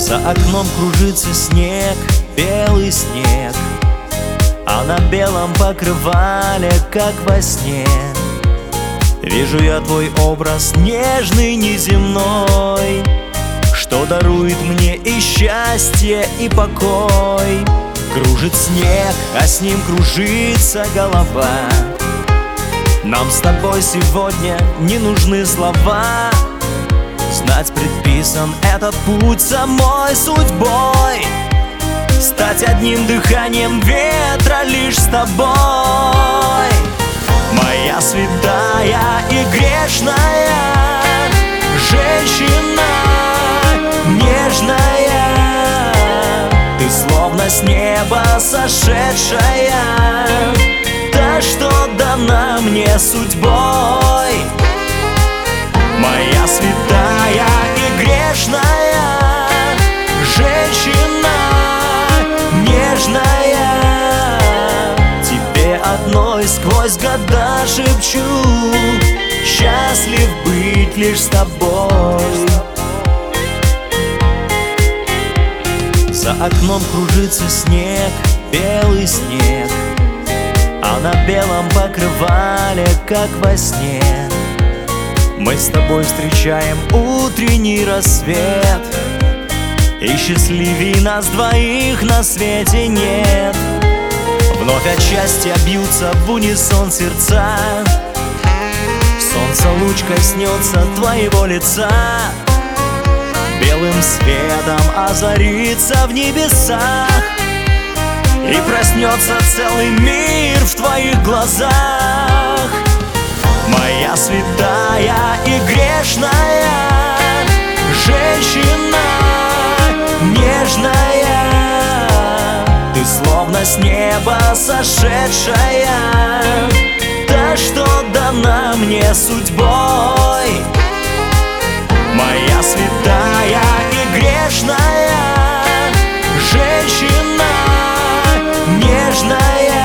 За окном кружится снег, белый снег, а на белом покрывале, как во сне, вижу я твой образ нежный, неземной, что дарует мне и счастье, и покой. Кружит снег, а с ним кружится голова. Нам с тобой сегодня не нужны слова. Знать предписан этот путь самой судьбой. Стать одним дыханием ветра лишь с тобой. Моя святая и грешная женщина, нежная, ты словно с неба сошедшая, та, что дана мне судьбой. Моя святая и грешная женщина, нежная, тебе одной сквозь года шепчу: счастлив быть лишь с тобой. За окном кружится снег, белый снег, а на белом покрывале, как во сне, мы с тобой встречаем утренний рассвет. И счастливей нас двоих на свете нет. Вновь от счастья бьются в унисон сердца. Солнце луч коснется твоего лица, белым светом озарится в небесах, и проснется целый мир в твоих глазах. Моя святая и грешная женщина, нежная, ты словно с неба сошедшая, та, что дана мне судьбой. Моя святая и грешная женщина, нежная,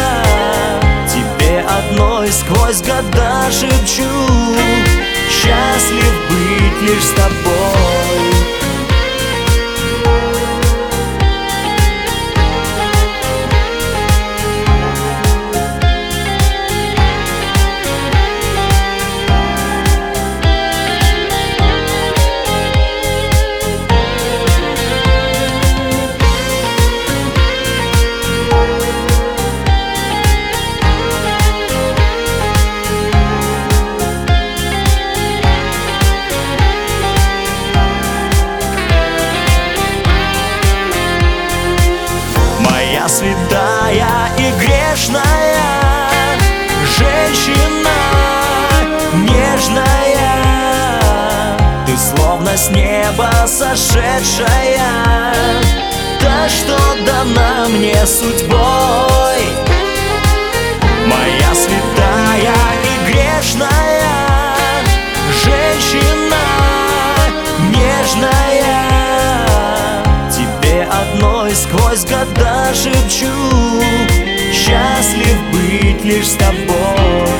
тебе одной сквозь года шепчу: счастлив быть лишь с тобой. Святая и грешная женщина, нежная, ты словно с неба сошедшая, та, что дана мне судьбой. Моя святая и грешная женщина, нежная, тебе одной сквозь года шепчу: счастлив быть лишь с тобой.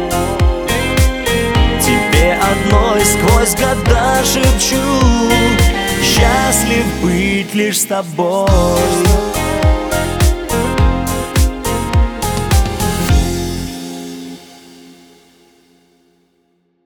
Тебе одной сквозь года шепчу: счастлив быть лишь с тобой.